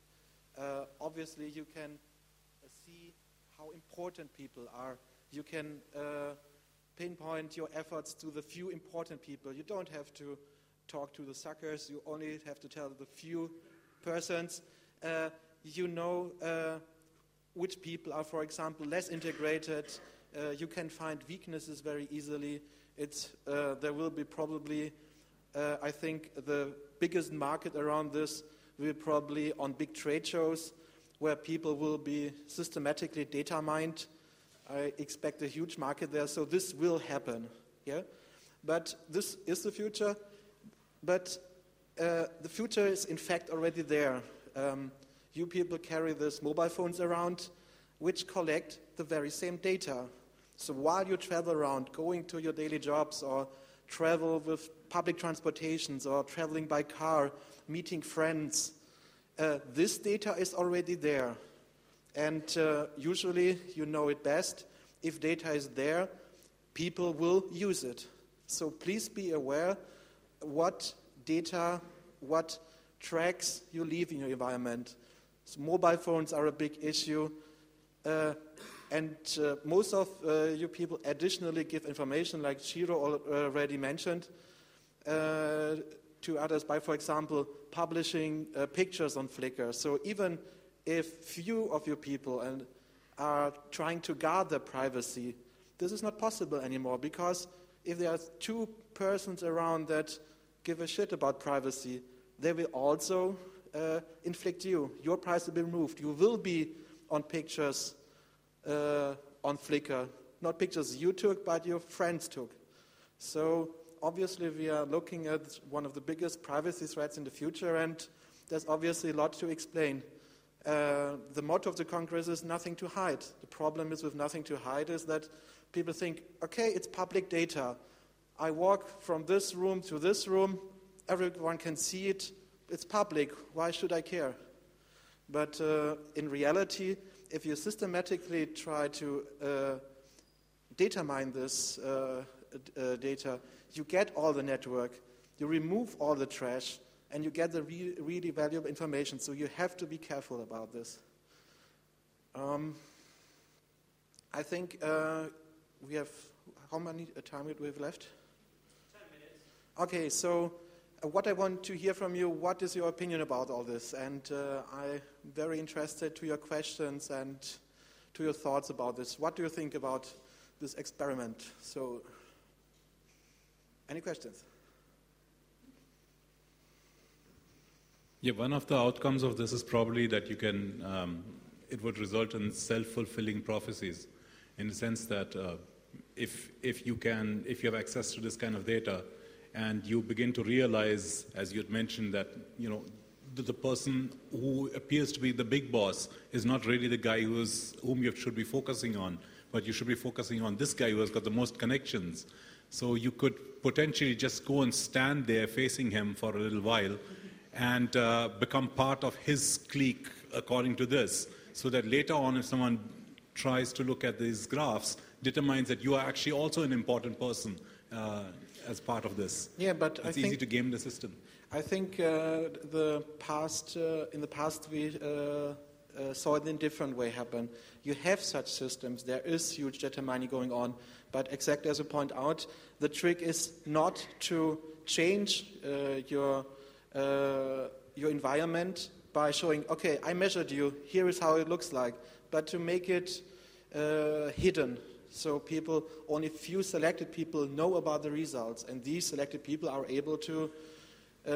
Uh, obviously, you can uh, see how important people are. You can uh, pinpoint your efforts to the few important people. You don't have to talk to the suckers, you only have to tell the few persons. Uh, you know uh, which people are, for example, less integrated. Uh, you can find weaknesses very easily. It's, uh, there will be probably, uh, I think, the biggest market around this will probably on big trade shows where people will be systematically data mined. I expect a huge market there, so this will happen. Yeah, but this is the future. But uh, the future is in fact already there. Um, you people carry these mobile phones around which collect the very same data. So while you travel around, going to your daily jobs or travel with public transportations or traveling by car, meeting friends, uh, this data is already there. And uh, usually you know it best. If data is there, people will use it. So please be aware what data, what tracks you leave in your environment. So mobile phones are a big issue, uh, and uh, most of uh, you people additionally give information, like Shiro already mentioned, uh, to others by, for example, publishing uh, pictures on Flickr. So even if few of you people and are trying to guard their privacy, this is not possible anymore, because if there are two persons around that give a shit about privacy, they will also uh, inflict you. Your privacy will be removed. You will be on pictures uh, on Flickr. Not pictures you took, but your friends took. So obviously we are looking at one of the biggest privacy threats in the future, and there's obviously a lot to explain. Uh, the motto of the Congress is nothing to hide. The problem is with nothing to hide is that people think, okay, it's public data. I walk from this room to this room, everyone can see it, it's public, why should I care? But uh, in reality, if you systematically try to uh, data mine this uh, uh, data, you get all the network, you remove all the trash, and you get the re really valuable information. So you have to be careful about this. Um, I think uh, we have, how many time do we have left? Ten minutes. Okay, so uh, what I want to hear from you, what is your opinion about all this? And uh, I'm very interested to your questions and to your thoughts about this. What do you think about this experiment? So, any questions? Yeah, one of the outcomes of this is probably that you can, um, it would result in self-fulfilling prophecies, in the sense that uh, if, if you can, if you have access to this kind of data, and you begin to realize, as you had mentioned, that, you know, the, the person who appears to be the big boss is not really the guy who is, whom you should be focusing on, but you should be focusing on this guy who has got the most connections. So you could potentially just go and stand there facing him for a little while and uh, become part of his clique according to this, so that later on if someone tries to look at these graphs, determines that you are actually also an important person uh, as part of this. Yeah, but it's I easy think, to game the system. I think uh, the past, uh, in the past we uh, uh, saw it in a different way happen. You have such systems, there is huge data mining going on, but exactly as you point out, the trick is not to change uh, your uh, your environment by showing, okay, I measured you, here is how it looks like, but to make it uh, hidden. So people, only few selected people know about the results, and these selected people are able to uh,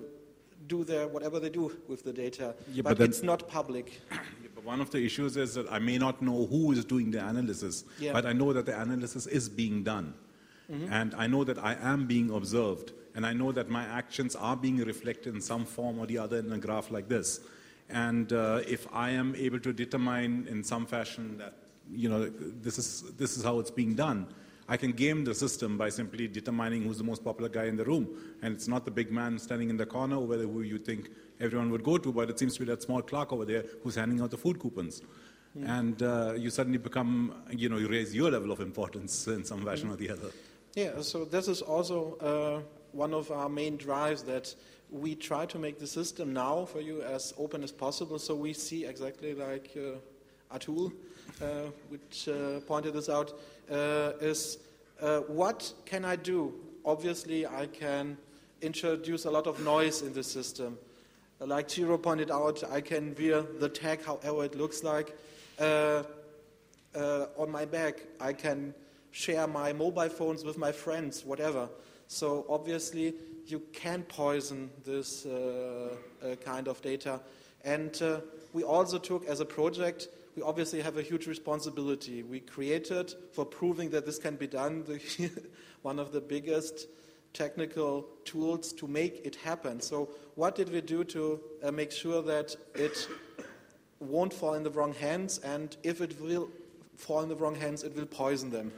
do their whatever they do with the data. Yeah, but but then, it's not public. Yeah, but one of the issues is that I may not know who is doing the analysis, yeah. but I know that the analysis is being done. Mm-hmm. And I know that I am being observed, and I know that my actions are being reflected in some form or the other in a graph like this. And uh, if I am able to determine in some fashion that, you know, this is, this is how it's being done, I can game the system by simply determining who's the most popular guy in the room. And it's not the big man standing in the corner over there who you think everyone would go to, but it seems to be that small clerk over there who's handing out the food coupons. Mm. And uh, you suddenly become, you know, you raise your level of importance in some fashion mm. or the other. Yeah, so this is also uh, one of our main drives, that we try to make the system now for you as open as possible. So we see exactly like uh, Atul, uh, which uh, pointed this out, uh, is uh, what can I do? Obviously, I can introduce a lot of noise in the system. Like Chiro pointed out, I can veer the tag however it looks like. Uh, uh, on my back, I can share my mobile phones with my friends, whatever. So obviously, you can poison this uh, uh, kind of data. And uh, we also took, as a project, we obviously have a huge responsibility. We created, for proving that this can be done, the one of the biggest technical tools to make it happen. So what did we do to uh, make sure that it won't fall in the wrong hands, and if it will fall in the wrong hands, it will poison them?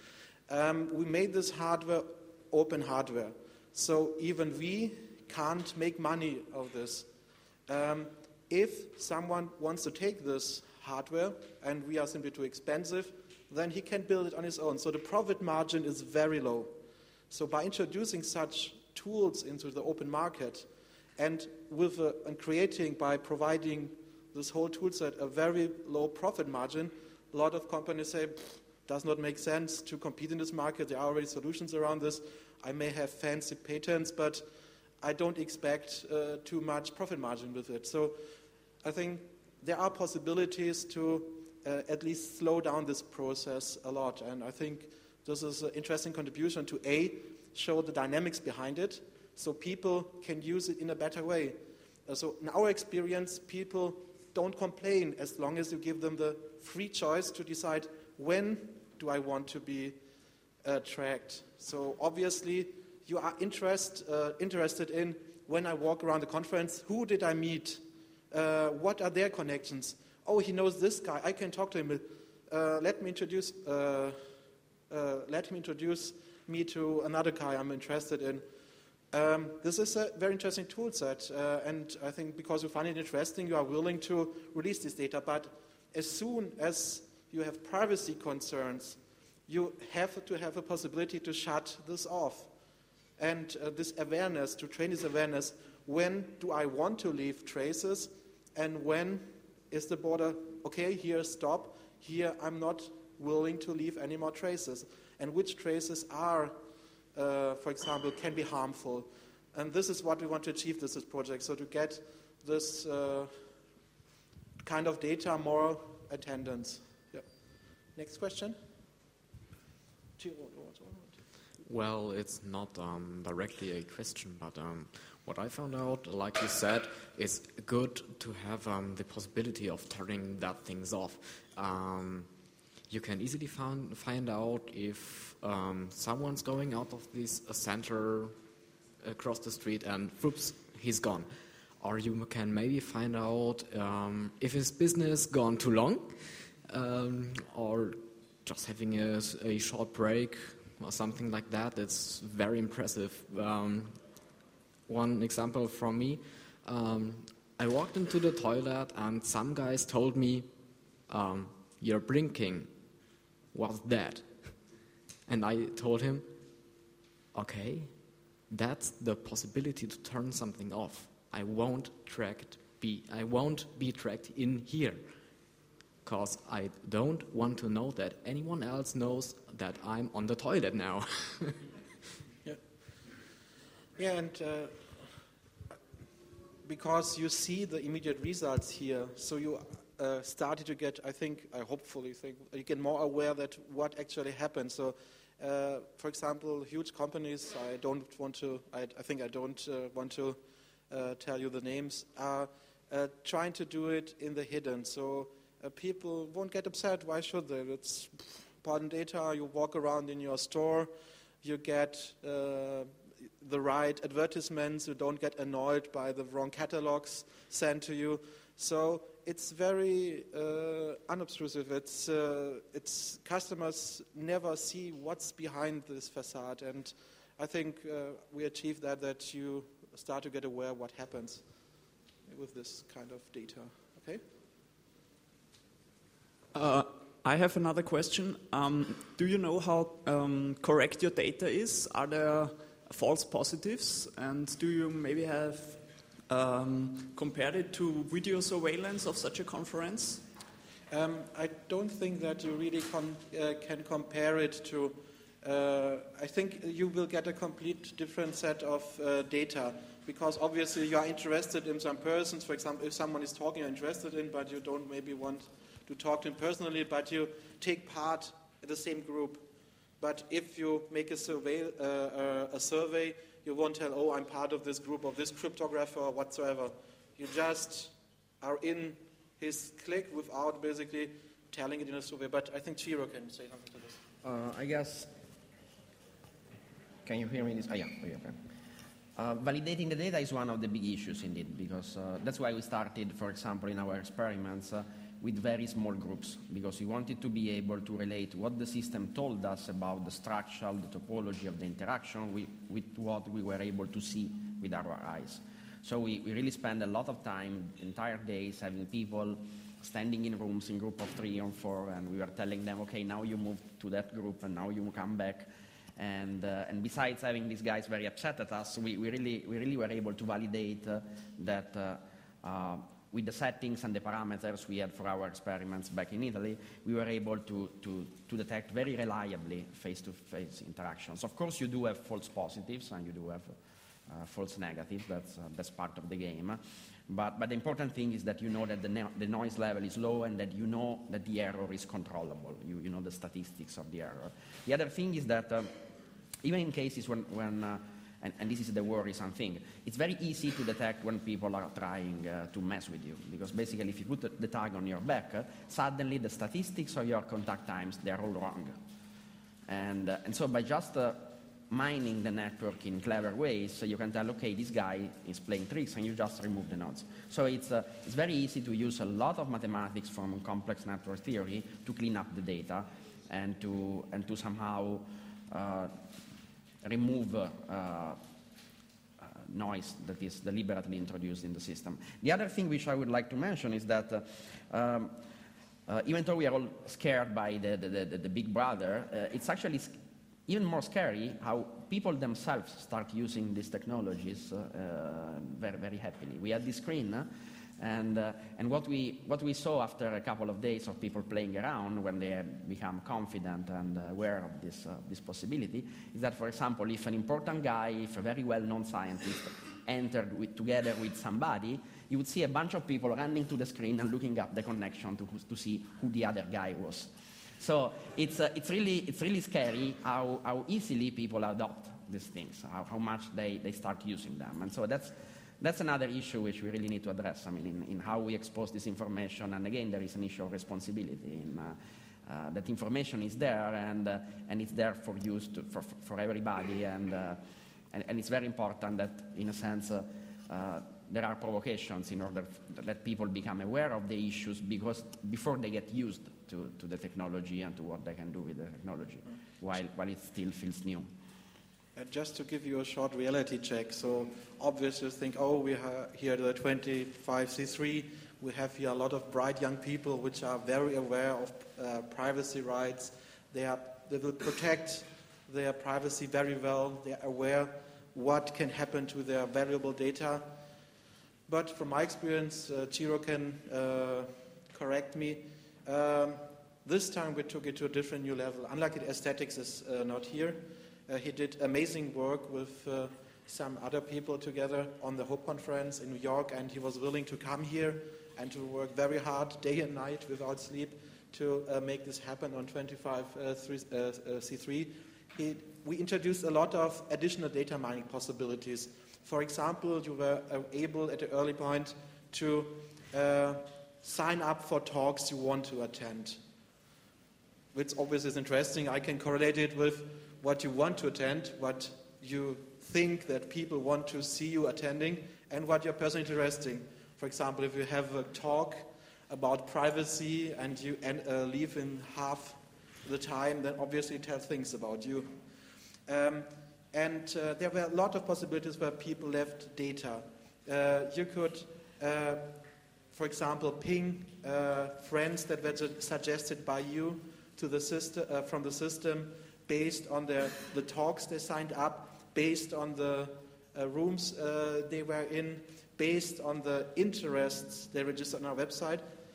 Um, we made this hardware open hardware. So even we can't make money of this. Um, if someone wants to take this hardware and we are simply too expensive, then he can build it on his own. So the profit margin is very low. So by introducing such tools into the open market and with a, and creating, by providing this whole tool set a very low profit margin, a lot of companies say, does not make sense to compete in this market. There are already solutions around this. I may have fancy patents, but I don't expect uh, too much profit margin with it. So I think there are possibilities to uh, at least slow down this process a lot. And I think this is an interesting contribution to A, show the dynamics behind it, so people can use it in a better way. Uh, so in our experience, people don't complain as long as you give them the free choice to decide when do I want to be uh, tracked. So obviously, you are interest, uh, interested in, when I walk around the conference, who did I meet? Uh, what are their connections? Oh, he knows this guy. I can talk to him. Uh, let me introduce. Uh, uh, let him introduce me to another guy I'm interested in. Um, this is a very interesting tool set, uh, and I think because you find it interesting, you are willing to release this data. But as soon as you have privacy concerns, you have to have a possibility to shut this off. And uh, this awareness, to train this awareness, when do I want to leave traces, and when is the border, okay, here stop, here I'm not willing to leave any more traces, and which traces are, uh, for example, can be harmful. And this is what we want to achieve with this project, so to get this uh, kind of data more attendance. Yep. Next question. Well, it's not um, directly a question, but um, what I found out, like you said, is good to have um, the possibility of turning that things off. Um, you can easily find, find out if um, someone's going out of this uh, center across the street and whoops, he's gone. Or you can maybe find out um, if his business gone too long, um, or just having a, a short break or something like that. It's very impressive. Um, one example from me, um, I walked into the toilet and some guys told me, um, your blinking was dead. And I told him, okay, that's the possibility to turn something off. I won't tracked be I won't be tracked in here, because I don't want to know that anyone else knows that I'm on the toilet now. yeah. yeah, and uh, because you see the immediate results here, so you uh, started to get, I think, I hopefully think, you get more aware that what actually happened. So, uh, for example, huge companies, I don't want to, I, I think I don't uh, want to Uh, tell you the names, are uh, trying to do it in the hidden. So uh, people won't get upset. Why should they? It's important data. You walk around in your store, you get uh, the right advertisements, you don't get annoyed by the wrong catalogs sent to you. So it's very uh, unobtrusive. It's, uh, it's customers never see what's behind this facade. And I think uh, we achieve that, that you start to get aware what happens with this kind of data. Okay? Uh, I have another question. Um, do you know how um, correct your data is? Are there false positives? And do you maybe have um, compared it to video surveillance of such a conference? Um, I don't think that you really con- uh, can compare it to. Uh, I think you will get a complete different set of uh, data, because obviously you are interested in some persons. For example, if someone is talking you're interested in, but you don't maybe want to talk to him personally, but you take part in the same group. But if you make a survey, uh, uh, a survey, you won't tell, oh, I'm part of this group of this cryptographer or whatsoever. You just are in his clique without basically telling it in a survey. But I think Chiro can say something to this. Uh, I guess. Can you hear me? This? Oh, yeah. Oh, yeah okay. Uh, validating the data is one of the big issues indeed, because uh, that's why we started, for example, in our experiments uh, with very small groups, because we wanted to be able to relate what the system told us about the structure, the topology of the interaction with, with what we were able to see with our eyes. So we, we really spend a lot of time, entire days, having people standing in rooms in group of three or four, and we were telling them, okay, now you move to that group, and now you come back. And, uh, and besides having these guys very upset at us, we, we, really, we really were able to validate uh, that uh, uh, with the settings and the parameters we had for our experiments back in Italy, we were able to, to, to detect very reliably face-to-face interactions. Of course, you do have false positives and you do have uh, false negatives. That's, uh, that's part of the game. But, but the important thing is that you know that the, no- the noise level is low and that you know that the error is controllable. You, you know the statistics of the error. The other thing is that uh, even in cases when, when uh, and, and this is the worrisome thing, it's very easy to detect when people are trying uh, to mess with you, because basically if you put the, the tag on your back, uh, suddenly the statistics of your contact times, they're all wrong. And, uh, and so by just uh, mining the network in clever ways, so you can tell, okay, this guy is playing tricks, and you just remove the nodes. So it's, uh, it's very easy to use a lot of mathematics from complex network theory to clean up the data and to, and to somehow uh, remove uh, uh, noise that is deliberately introduced in the system. The other thing which I would like to mention is that uh, um, uh, even though we are all scared by the, the, the, the big brother, uh, it's actually even more scary, how people themselves start using these technologies uh, uh, very, very happily. We had this screen, uh, and, uh, and what, we, what we saw after a couple of days of people playing around, when they have become confident and aware of this, uh, this possibility, is that, for example, if an important guy, if a very well-known scientist entered with, together with somebody, you would see a bunch of people running to the screen and looking up the connection to, to see who the other guy was. So it's, uh, it's, really, it's really scary how, how easily people adopt these things, how, how much they, they start using them. And so that's, that's another issue which we really need to address, I mean, in, in how we expose this information. And again, there is an issue of responsibility in uh, uh, that information is there, and, uh, and it's there for use to, for, for everybody. And, uh, and, and it's very important that, in a sense, uh, uh, there are provocations in order that people become aware of the issues because before they get used to, to the technology and to what they can do with the technology, while, while it still feels new. Uh, just to give you a short reality check, so obviously you think, oh, we have here the twenty-five C three, we have here a lot of bright young people which are very aware of uh, privacy rights, they, are, they will protect their privacy very well, they are aware what can happen to their valuable data. But from my experience, uh, Ciro can uh, correct me, um, this time we took it to a different new level. Unlike it, aesthetics is uh, not here. Uh, he did amazing work with uh, some other people together on the Hope Conference in New York, and he was willing to come here and to work very hard day and night without sleep to uh, make this happen on twenty-five C three. He, we introduced a lot of additional data mining possibilities. For example, you were able at an early point to uh, sign up for talks you want to attend, which obviously is interesting. I can correlate it with what you want to attend, what you think that people want to see you attending, and what you're personally interested in. For example, if you have a talk about privacy and you en- uh, leave in half the time, then obviously it tells things about you. Um, And uh, there were a lot of possibilities where people left data. Uh, you could, uh, for example, ping uh, friends that were suggested by you to the system, uh, from the system based on the, the talks they signed up, based on the uh, rooms uh, they were in, based on the interests they registered on our website.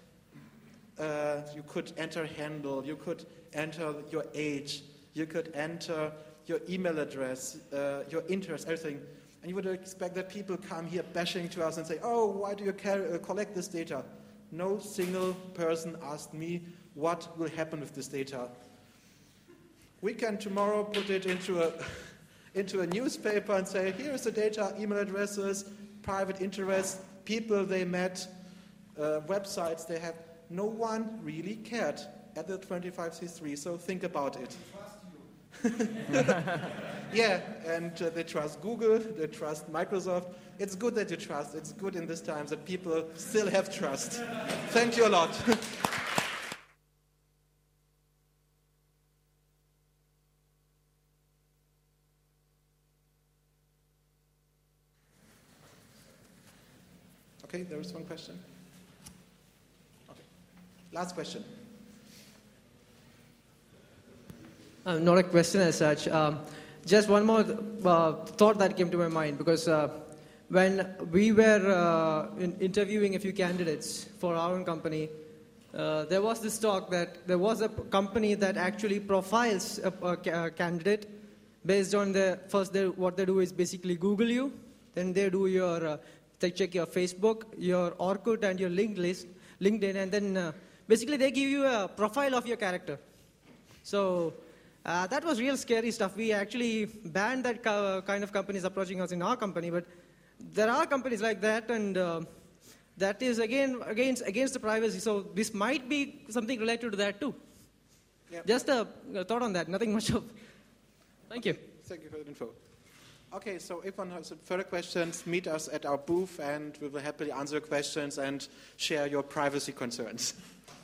Uh, you could enter handle, you could enter your age, you could enter your email address, uh, your interest, everything. And you would expect that people come here bashing to us and say, oh, why do you care, uh, collect this data? No single person asked me what will happen with this data. We can tomorrow put it into a, into a newspaper and say, here's the data, email addresses, private interests, people they met, uh, websites they have. No one really cared at the twenty-five C three, so think about it. Yeah, and uh, they trust Google, they trust Microsoft. It's good that you trust. It's good in these times that people still have trust. Thank you a lot. Okay, there is one question. Okay, last question. Uh, not a question as such. Um, just one more uh, thought that came to my mind, because uh, when we were uh, in interviewing a few candidates for our own company, uh, there was this talk that there was a p- company that actually profiles a, a, ca- a candidate based on the first. They, what they do is basically Google you, then they do your uh, they check your Facebook, your Orkut, and your linked list, LinkedIn, and then uh, basically they give you a profile of your character. So. Uh, that was real scary stuff. We actually banned that co- kind of companies approaching us in our company, but there are companies like that, and uh, that is again against against the privacy. So this might be something related to that too. Yep. Just a, a thought on that. Nothing much of. Thank okay. you. Thank you for the info. Okay, so if one has further questions, meet us at our booth, and we will happily answer questions and share your privacy concerns.